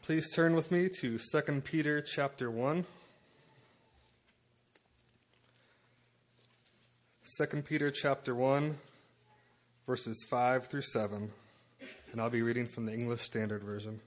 Please turn with me to 2 Peter chapter 1. 2 Peter chapter 1, verses 5 through 7. And I'll be reading from the English Standard Version.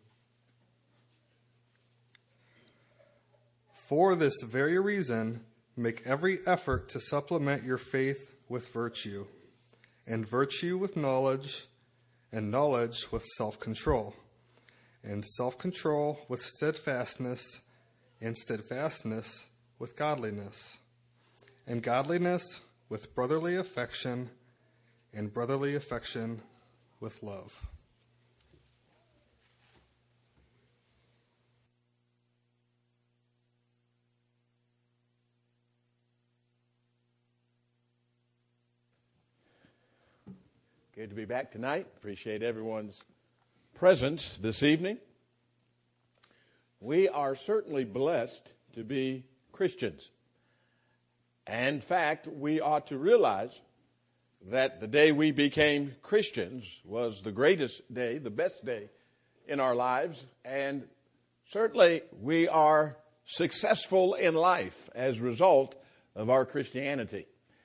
For this very reason, make every effort to supplement your faith with virtue, and virtue with knowledge, and knowledge with self-control, and self-control with steadfastness, and steadfastness with godliness, and godliness with brotherly affection, and brotherly affection with love. Good to be back tonight. Appreciate everyone's presence this evening. We are certainly blessed to be Christians. And in fact, we ought to realize that the day we became Christians was the greatest day, the best day in our lives. And certainly we are successful in life as a result of our Christianity.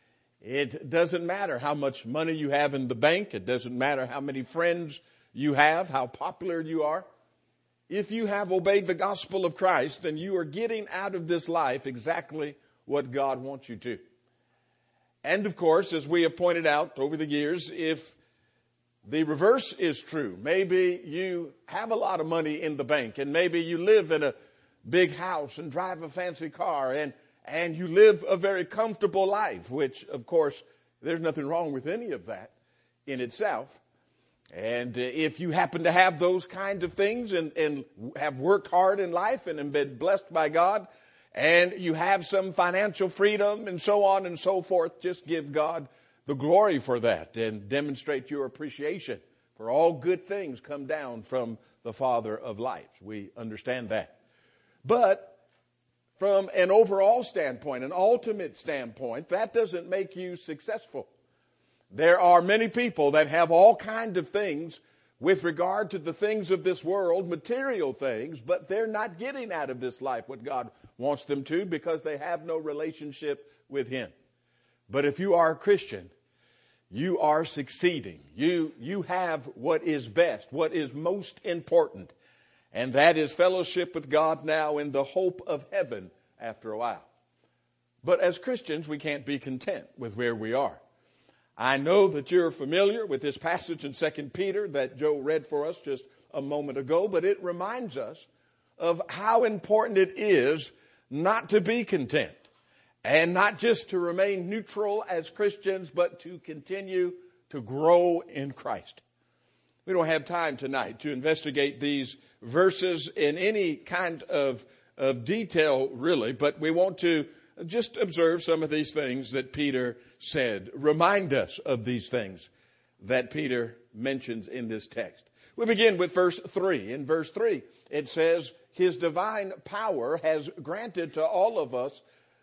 It doesn't matter how much money you have in the bank. It doesn't matter how many friends you have, how popular you are. If you have obeyed the gospel of Christ, then you are getting out of this life exactly what God wants you to. And of course, as we have pointed out over the years, if the reverse is true, maybe you have a lot of money in the bank, and maybe you live in a big house and drive a fancy car, and you live a very comfortable life, which, of course, there's nothing wrong with any of that in itself. And if you happen to have those kinds of things and have worked hard in life and have been blessed by God, and you have some financial freedom and so on and so forth, just give God the glory for that and demonstrate your appreciation for all good things come down from the Father of lights. We understand that. But from an overall standpoint, an ultimate standpoint, that doesn't make you successful. There are many people that have all kinds of things with regard to the things of this world, material things, but they're not getting out of this life what God wants them to because they have no relationship with Him. But if you are a Christian, you are succeeding. You have what is best, what is most important. And that is fellowship with God now in the hope of heaven after a while. But as Christians, we can't be content with where we are. I know that you're familiar with this passage in 2 Peter that Joe read for us just a moment ago, but it reminds us of how important it is not to be content and not just to remain neutral as Christians, but to continue to grow in Christ. We don't have time tonight to investigate these verses in any kind of detail, really, but we want to just observe some of these things that Peter said. Remind us of these things that Peter mentions in this text. We begin with verse 3. In verse 3, it says, His divine power has granted to all of us,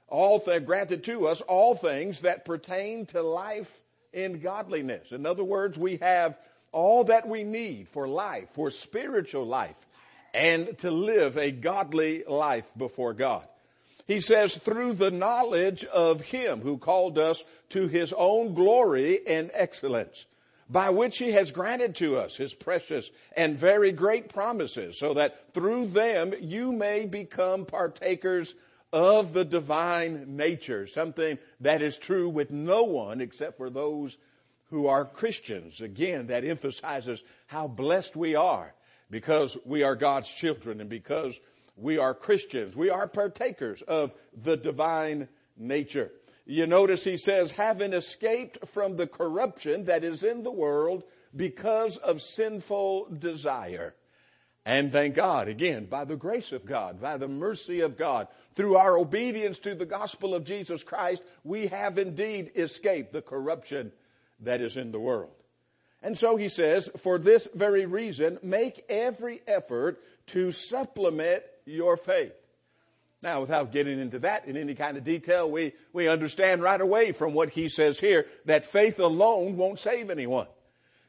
granted to us all things that pertain to life in godliness. In other words, we have all that we need for life, for spiritual life, and to live a godly life before God. He says, through the knowledge of Him who called us to His own glory and excellence, by which He has granted to us His precious and very great promises, so that through them you may become partakers of the divine nature, something that is true with no one except for those who are Christians. Again, that emphasizes how blessed we are because we are God's children and because we are Christians. We are partakers of the divine nature. You notice he says, having escaped from the corruption that is in the world because of sinful desire. And thank God, again, by the grace of God, by the mercy of God, through our obedience to the gospel of Jesus Christ, we have indeed escaped the corruption that is in the world. And so he says, for this very reason, make every effort to supplement your faith. Now, without getting into that in any kind of detail, we understand right away from what he says here that faith alone won't save anyone.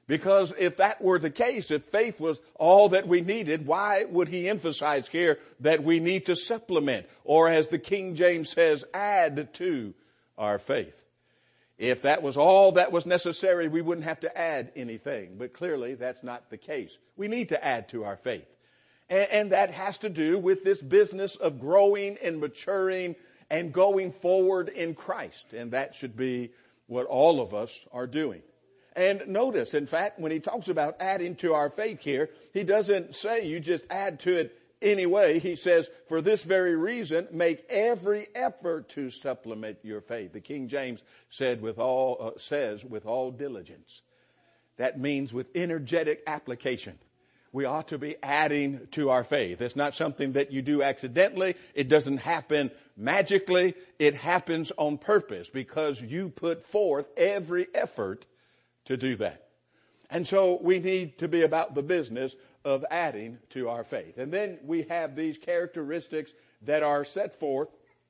Because if that were the case, if faith was all that we needed, why would he emphasize here that we need to supplement, or as the King James says, add to our faith? If that was all that was necessary, we wouldn't have to add anything. But clearly, that's not the case. We need to add to our faith. And that has to do with this business of growing and maturing and going forward in Christ. And that should be what all of us are doing. And notice, in fact, when he talks about adding to our faith here, he doesn't say you just add to it anyway. He says, for this very reason, make every effort to supplement your faith. The King James says with all diligence. That means with energetic application. We ought to be adding to our faith. It's not something that you do accidentally. It doesn't happen magically. It happens on purpose because you put forth every effort to do that. And so we need to be about the business of adding to our faith. And then we have these characteristics that are set forth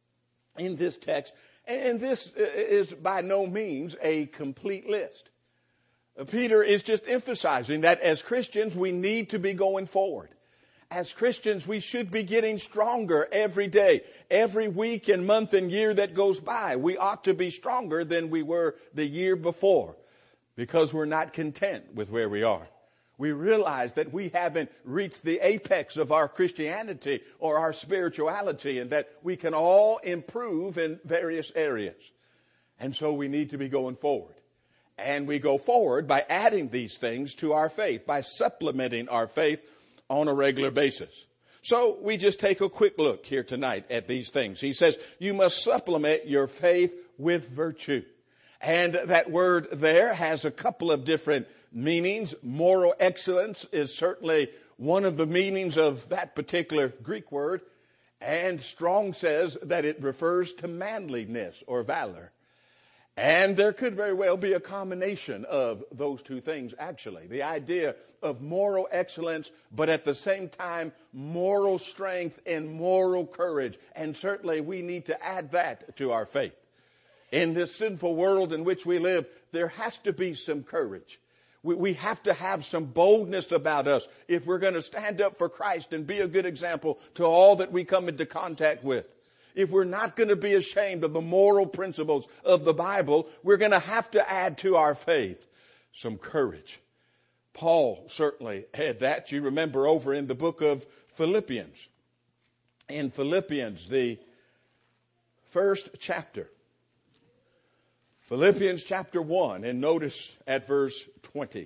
in this text. And this is by no means a complete list. Peter is just emphasizing that as Christians, we need to be going forward. As Christians, we should be getting stronger every day. Every week and month and year that goes by, we ought to be stronger than we were the year before because we're not content with where we are. We realize that we haven't reached the apex of our Christianity or our spirituality and that we can all improve in various areas. And so we need to be going forward. And we go forward by adding these things to our faith, by supplementing our faith on a regular basis. So we just take a quick look here tonight at these things. He says, you must supplement your faith with virtue. And that word there has a couple of different meanings. Moral excellence is certainly one of the meanings of that particular Greek word. And Strong says that it refers to manliness or valor. And there could very well be a combination of those two things, actually. The idea of moral excellence, but at the same time, moral strength and moral courage. And certainly we need to add that to our faith. In this sinful world in which we live, there has to be some courage. We have to have some boldness about us if we're going to stand up for Christ and be a good example to all that we come into contact with. If we're not going to be ashamed of the moral principles of the Bible, we're going to have to add to our faith some courage. Paul certainly had that. You remember over in the book of Philippians. In Philippians, the first chapter. Philippians chapter 1, and notice at verse 20.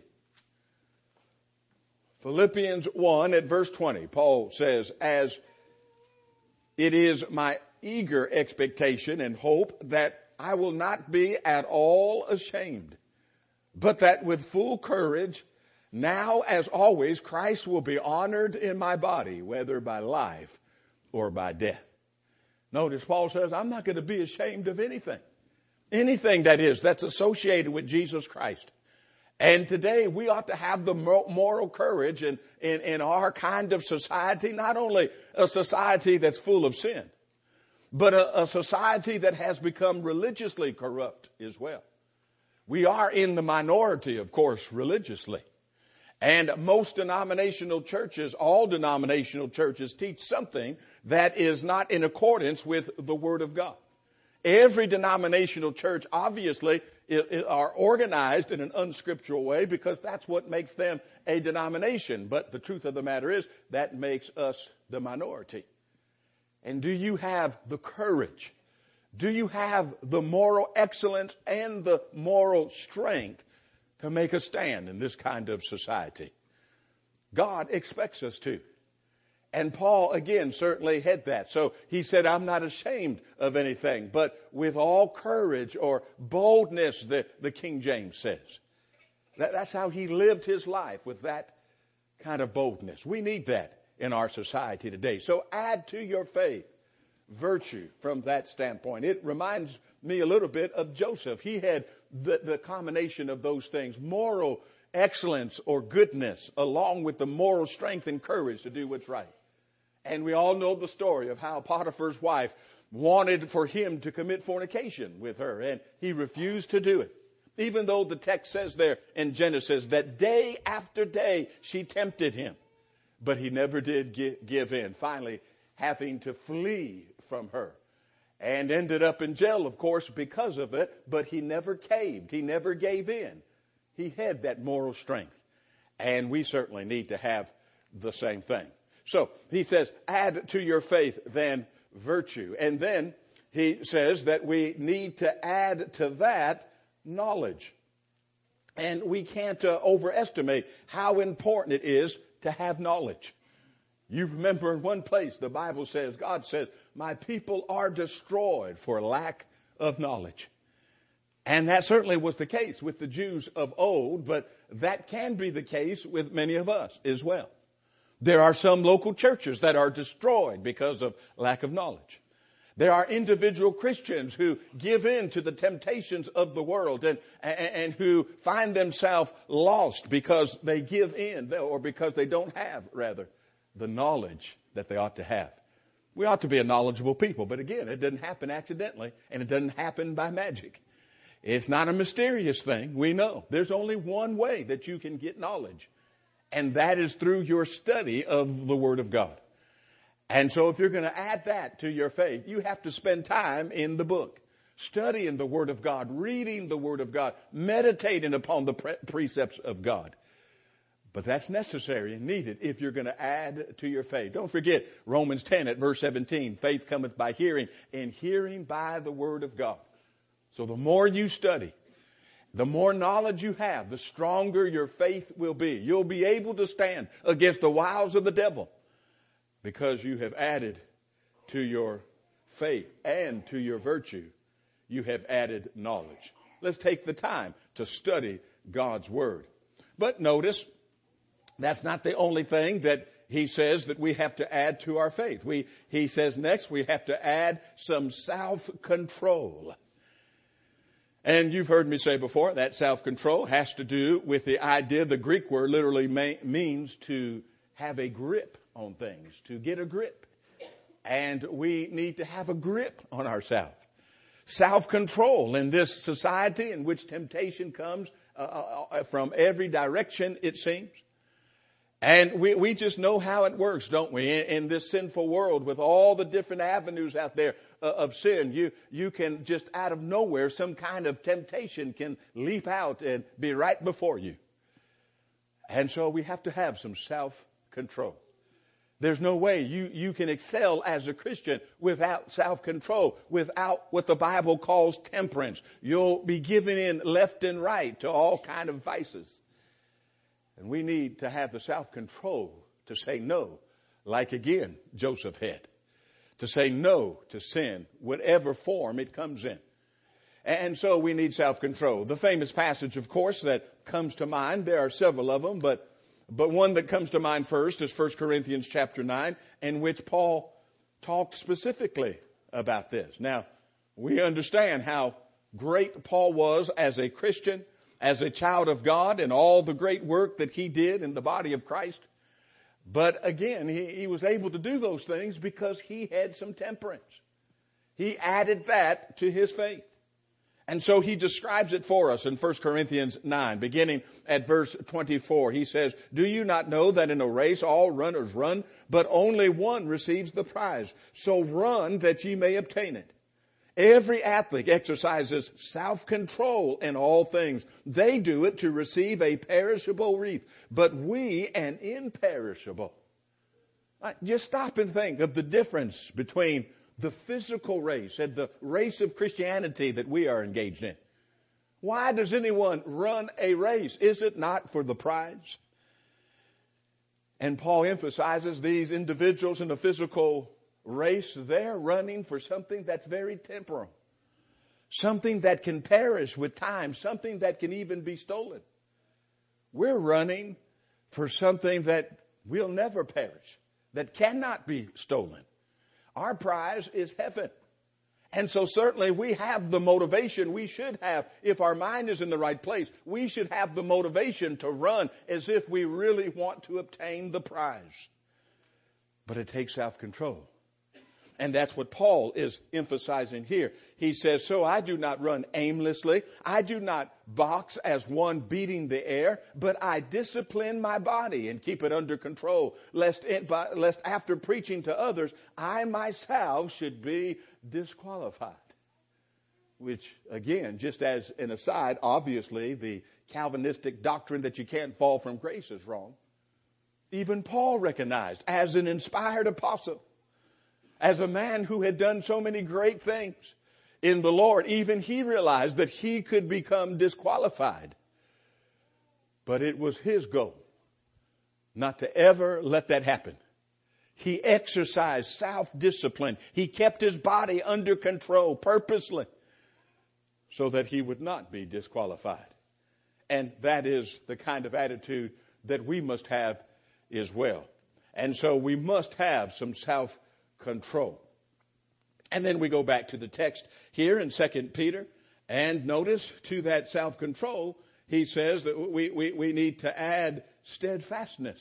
Philippians 1 at verse 20, Paul says, as it is my eager expectation and hope that I will not be at all ashamed, but that with full courage, now as always, Christ will be honored in my body, whether by life or by death. Notice Paul says, I'm not going to be ashamed of anything. Anything that is, that's associated with Jesus Christ. And today we ought to have the moral courage in our kind of society, not only a society that's full of sin, but a society that has become religiously corrupt as well. We are in the minority, of course, religiously. And most denominational churches, all denominational churches, teach something that is not in accordance with the Word of God. Every denominational church, obviously, are organized in an unscriptural way because that's what makes them a denomination. But the truth of the matter is that makes us the minority. And do you have the courage? Do you have the moral excellence and the moral strength to make a stand in this kind of society? God expects us to. And Paul, again, certainly had that. So he said, I'm not ashamed of anything, but with all courage or boldness, the King James says. That's how he lived his life, with that kind of boldness. We need that in our society today. So add to your faith virtue from that standpoint. It reminds me a little bit of Joseph. He had the combination of those things, moral excellence or goodness, along with the moral strength and courage to do what's right. And we all know the story of how Potiphar's wife wanted for him to commit fornication with her, and he refused to do it. Even though the text says there in Genesis that day after day she tempted him, but he never did give in, finally having to flee from her. And ended up in jail, of course, because of it, but he never caved. He never gave in. He had that moral strength. And we certainly need to have the same thing. So he says, add to your faith then virtue. And then he says that we need to add to that knowledge. And we can't overestimate how important it is to have knowledge. You remember in one place, the Bible says, God says, my people are destroyed for lack of knowledge. And that certainly was the case with the Jews of old, but that can be the case with many of us as well. There are some local churches that are destroyed because of lack of knowledge. There are individual Christians who give in to the temptations of the world and who find themselves lost because they give in, or because they don't have, rather, the knowledge that they ought to have. We ought to be a knowledgeable people, but again, it doesn't happen accidentally, and it doesn't happen by magic. It's not a mysterious thing. We know there's only one way that you can get knowledge, and that is through your study of the Word of God. And so if you're going to add that to your faith, you have to spend time in the book, studying the Word of God, reading the Word of God, meditating upon the precepts of God. But that's necessary and needed if you're going to add to your faith. Don't forget Romans 10 at verse 17. Faith cometh by hearing, and hearing by the Word of God. So the more you study, the more knowledge you have, the stronger your faith will be. You'll be able to stand against the wiles of the devil because you have added to your faith and to your virtue. You have added knowledge. Let's take the time to study God's Word. But notice, that's not the only thing that he says that we have to add to our faith. He says next we have to add some self-control. And you've heard me say before that self-control has to do with the idea, the Greek word literally means to have a grip on things, to get a grip. And we need to have a grip on ourselves. Self-control in this society in which temptation comes from every direction, it seems. And we just know how it works, don't we? In this sinful world with all the different avenues out there of sin, you can just out of nowhere, some kind of temptation can leap out and be right before you. And so we have to have some self-control. There's no way you can excel as a Christian without self-control, without what the Bible calls temperance. You'll be giving in left and right to all kind of vices. And we need to have the self-control to say no, like again Joseph had. To say no to sin, whatever form it comes in. And so we need self-control. The famous passage, of course, that comes to mind, there are several of them, but one that comes to mind first is 1 Corinthians chapter 9, in which Paul talked specifically about this. Now, we understand how great Paul was as a Christian, as a child of God, and all the great work that he did in the body of Christ. But again, he was able to do those things because he had some temperance. He added that to his faith. And so he describes it for us in 1 Corinthians 9, beginning at verse 24. He says, "Do you not know that in a race all runners run, but only one receives the prize? So run that ye may obtain it. Every athlete exercises self-control in all things. They do it to receive a perishable wreath, but we an imperishable." Just stop and think of the difference between the physical race and the race of Christianity that we are engaged in. Why does anyone run a race? Is it not for the prize? And Paul emphasizes these individuals in the physical race, they're running for something that's very temporal. Something that can perish with time. Something that can even be stolen. We're running for something that will never perish. That cannot be stolen. Our prize is heaven. And so certainly we have the motivation we should have. If our mind is in the right place, we should have the motivation to run as if we really want to obtain the prize. But it takes self-control. And that's what Paul is emphasizing here. He says, so I do not run aimlessly. I do not box as one beating the air, but I discipline my body and keep it under control, lest after preaching to others, I myself should be disqualified. Which, again, just as an aside, obviously the Calvinistic doctrine that you can't fall from grace is wrong. Even Paul recognized, as an inspired apostle, as a man who had done so many great things in the Lord, even he realized that he could become disqualified. But it was his goal not to ever let that happen. He exercised self-discipline. He kept his body under control purposely so that he would not be disqualified. And that is the kind of attitude that we must have as well. And so we must have some self-control. And then we go back to the text here in 2 Peter, and notice to that self-control, he says that we need to add steadfastness.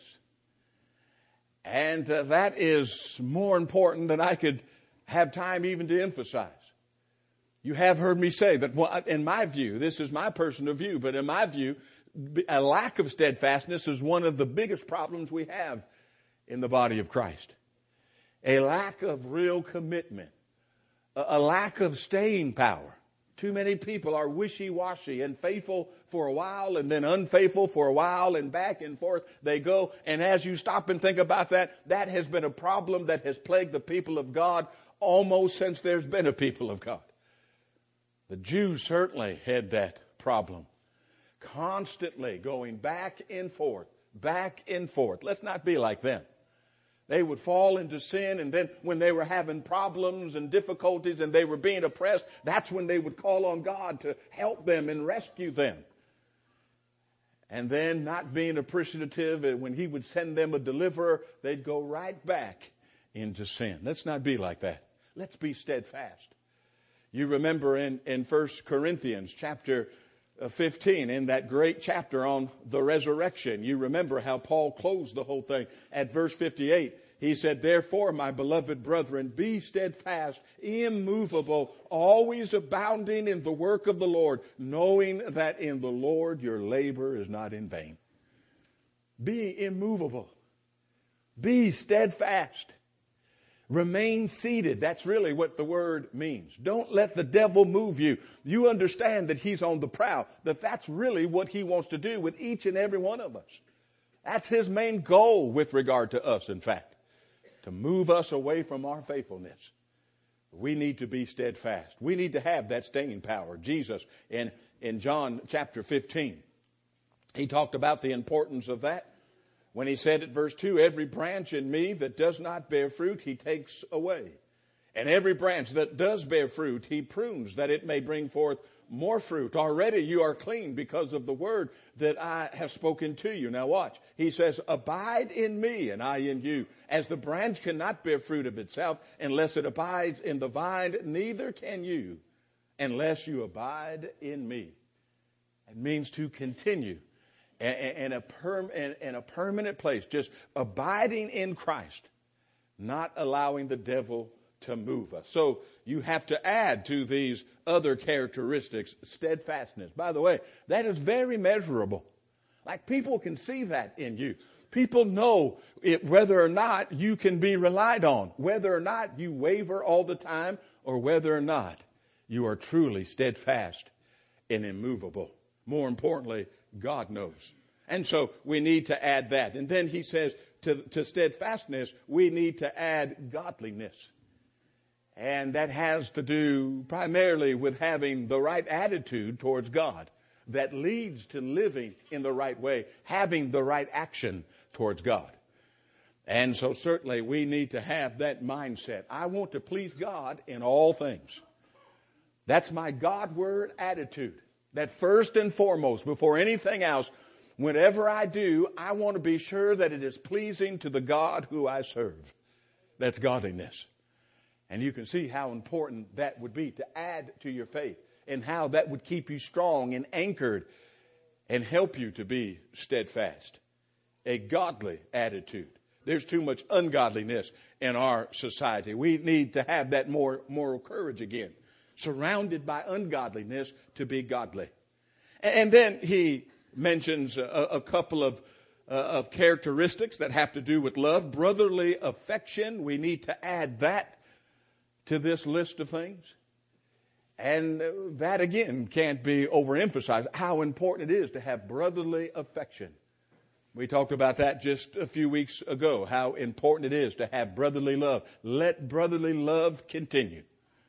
And that is more important than I could have time even to emphasize. You have heard me say that in my view, this is my personal view, but in my view, a lack of steadfastness is one of the biggest problems we have in the body of Christ. A lack of real commitment. A lack of staying power. Too many people are wishy-washy and faithful for a while and then unfaithful for a while, and back and forth they go. And as you stop and think about that, that has been a problem that has plagued the people of God almost since there's been a people of God. The Jews certainly had that problem. Constantly going back and forth, back and forth. Let's not be like them. They would fall into sin, and then when they were having problems and difficulties and they were being oppressed, that's when they would call on God to help them and rescue them. And then, not being appreciative, and when he would send them a deliverer, they'd go right back into sin. Let's not be like that. Let's be steadfast. You remember in 1 Corinthians chapter 15, in that great chapter on the resurrection, you remember how Paul closed the whole thing. At verse 58, he said, therefore, my beloved brethren, be steadfast, immovable, always abounding in the work of the Lord, knowing that in the Lord your labor is not in vain. Be immovable. Be steadfast. Remain seated. That's really what the word means. Don't let the devil move you. You understand that he's on the prowl, that that's really what he wants to do with each and every one of us. That's his main goal with regard to us, in fact, to move us away from our faithfulness. We need to be steadfast. We need to have that staying power. Jesus, in John chapter 15, he talked about the importance of that. When he said at verse 2, every branch in me that does not bear fruit, he takes away. And every branch that does bear fruit, he prunes, that it may bring forth more fruit. Already you are clean because of the word that I have spoken to you. Now watch. He says, abide in me and I in you. As the branch cannot bear fruit of itself unless it abides in the vine, neither can you unless you abide in me. It means to continue. In a permanent place, just abiding in Christ, not allowing the devil to move us. So you have to add to these other characteristics steadfastness. By the way, that is very measurable. Like, people can see that in you. People know whether or not you can be relied on, whether or not you waver all the time, or whether or not you are truly steadfast and immovable. More importantly, God knows. And so we need to add that. And then he says to steadfastness, we need to add godliness. And that has to do primarily with having the right attitude towards God that leads to living in the right way, having the right action towards God. And so certainly we need to have that mindset. I want to please God in all things. That's my Godward attitude. That first and foremost, before anything else, whenever I do, I want to be sure that it is pleasing to the God who I serve. That's godliness. And you can see how important that would be to add to your faith, and how that would keep you strong and anchored and help you to be steadfast. A godly attitude. There's too much ungodliness in our society. We need to have that more moral courage again. Surrounded by ungodliness to be godly. And then he mentions a couple of characteristics that have to do with love. Brotherly affection. We need to add that to this list of things. And that again can't be overemphasized. How important it is to have brotherly affection. We talked about that just a few weeks ago, how important it is to have brotherly love. Let brotherly love continue.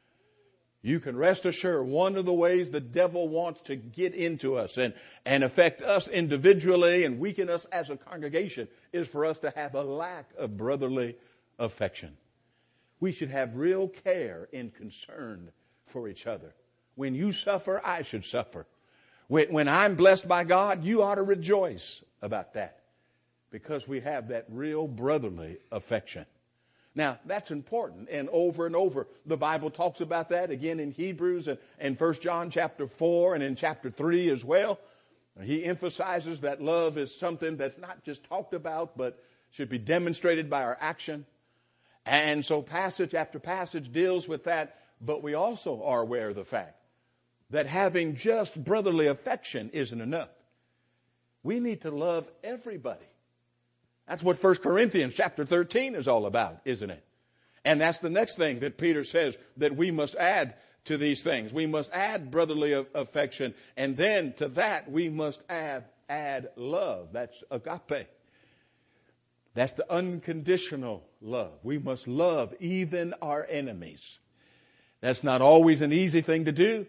You can rest assured one of the ways the devil wants to get into us and affect us individually and weaken us as a congregation is for us to have a lack of brotherly affection. We should have real care and concern for each other. When you suffer, I should suffer. When I'm blessed by God, you ought to rejoice about that because we have that real brotherly affection. Now, that's important, and over, the Bible talks about that again in Hebrews and 1 John chapter 4 and in chapter 3 as well. He emphasizes that love is something that's not just talked about, but should be demonstrated by our action. And so passage after passage deals with that, but we also are aware of the fact that having just brotherly affection isn't enough. We need to love everybody. That's what 1 Corinthians chapter 13 is all about, isn't it? And that's the next thing that Peter says that we must add to these things. We must add brotherly affection. And then to that we must add love. That's agape. That's the unconditional love. We must love even our enemies. That's not always an easy thing to do.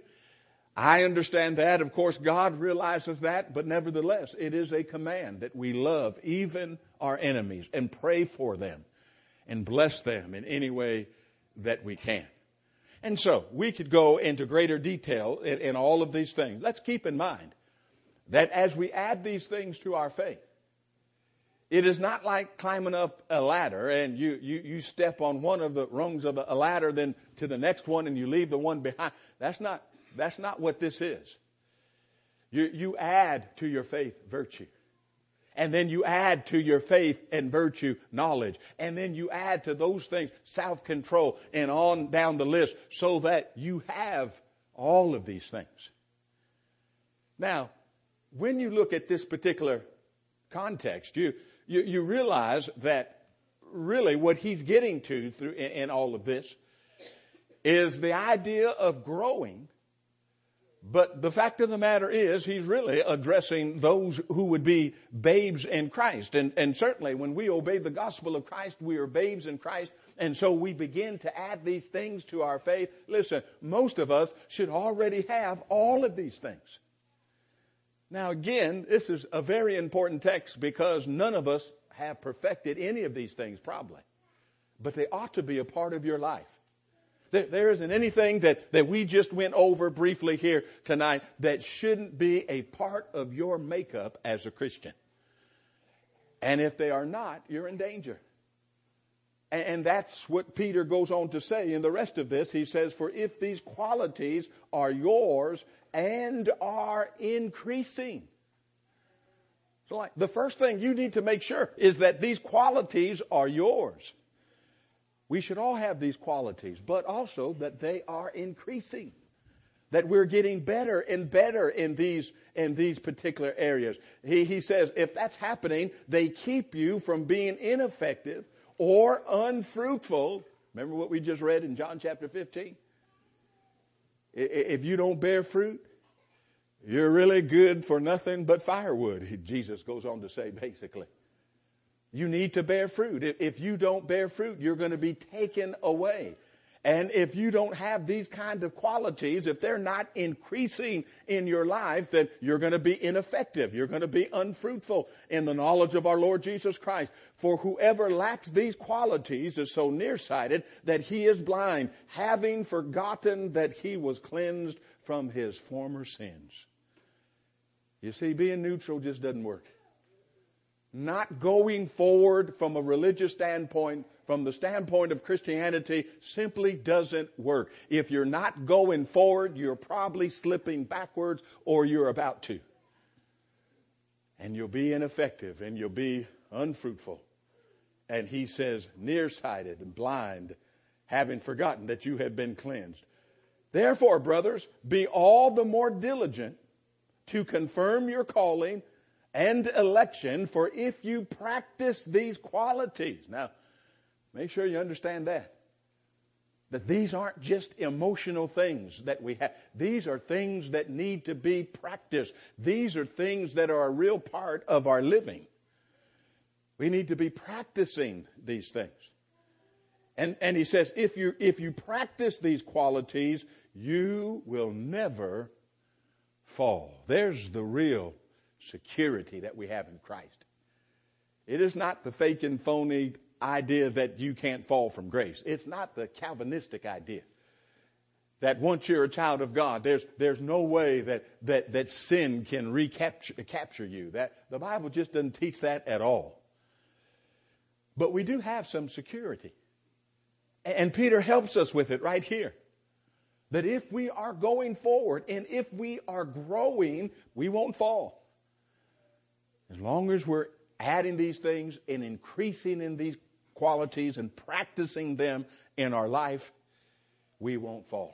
I understand that. Of course, God realizes that. But nevertheless, it is a command that we love even our enemies and pray for them and bless them in any way that we can. And so we could go into greater detail in all of these things. Let's keep in mind that as we add these things to our faith, it is not like climbing up a ladder and you step on one of the rungs of a ladder, then to the next one and you leave the one behind. That's not what this is. You add to your faith virtue. And then you add to your faith and virtue knowledge. And then you add to those things self-control and on down the list so that you have all of these things. Now, when you look at this particular context, you realize that really what he's getting to through in all of this is the idea of growing. But the fact of the matter is, he's really addressing those who would be babes in Christ. And certainly when we obey the gospel of Christ, we are babes in Christ. And so we begin to add these things to our faith. Listen, most of us should already have all of these things. Now again, this is a very important text because none of us have perfected any of these things probably. But they ought to be a part of your life. There isn't anything that we just went over briefly here tonight that shouldn't be a part of your makeup as a Christian. And if they are not, you're in danger. And that's what Peter goes on to say in the rest of this. He says, for if these qualities are yours and are increasing. So like the first thing you need to make sure is that these qualities are yours. We should all have these qualities, but also that they are increasing. That we're getting better and better in these particular areas. He says if that's happening, they keep you from being ineffective or unfruitful. Remember what we just read in John chapter 15? If you don't bear fruit, you're really good for nothing but firewood, Jesus goes on to say basically. You need to bear fruit. If you don't bear fruit, you're going to be taken away. And if you don't have these kind of qualities, if they're not increasing in your life, then you're going to be ineffective. You're going to be unfruitful in the knowledge of our Lord Jesus Christ. For whoever lacks these qualities is so nearsighted that he is blind, having forgotten that he was cleansed from his former sins. You see, being neutral just doesn't work. Not going forward from a religious standpoint, from the standpoint of Christianity, simply doesn't work. If you're not going forward, you're probably slipping backwards or you're about to. And you'll be ineffective and you'll be unfruitful. And he says, nearsighted and blind, having forgotten that you have been cleansed. Therefore, brothers, be all the more diligent to confirm your calling and election, for if you practice these qualities. Now, make sure you understand that these aren't just emotional things that we have. These are things that need to be practiced. These are things that are a real part of our living. We need to be practicing these things. And he says, if you practice these qualities, you will never fall. There's the real security that we have in Christ. It is not the fake and phony idea that you can't fall from grace. It's not the Calvinistic idea that once you're a child of God, there's no way that sin can capture you. That the Bible just doesn't teach that at all. But we do have some security. And Peter helps us with it right here. That if we are going forward and if we are growing, we won't fall. As long as we're adding these things and increasing in these qualities and practicing them in our life, we won't fall.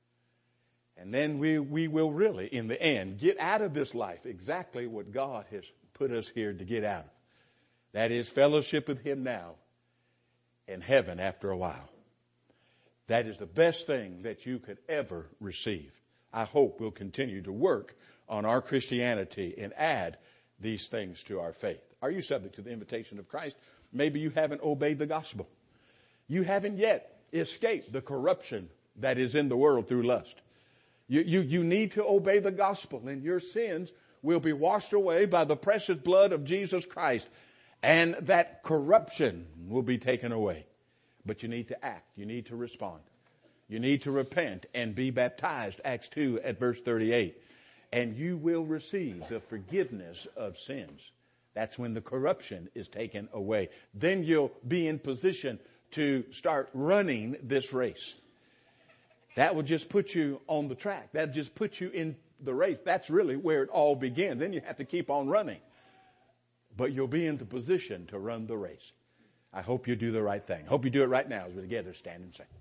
And then we will really, in the end, get out of this life exactly what God has put us here to get out of. That is fellowship with Him now and heaven after a while. That is the best thing that you could ever receive. I hope we'll continue to work on our Christianity and add these things to our faith. Are you subject to the invitation of Christ? Maybe you haven't obeyed the gospel. You haven't yet escaped the corruption that is in the world through lust. You need to obey the gospel, and your sins will be washed away by the precious blood of Jesus Christ, and that corruption will be taken away. But you need to act. You need to respond. You need to repent and be baptized, Acts 2 at verse 38. And you will receive the forgiveness of sins. That's when the corruption is taken away. Then you'll be in position to start running this race. That will just put you on the track. That just puts you in the race. That's really where it all begins. Then you have to keep on running. But you'll be in the position to run the race. I hope you do the right thing. Hope you do it right now as we together stand and sing.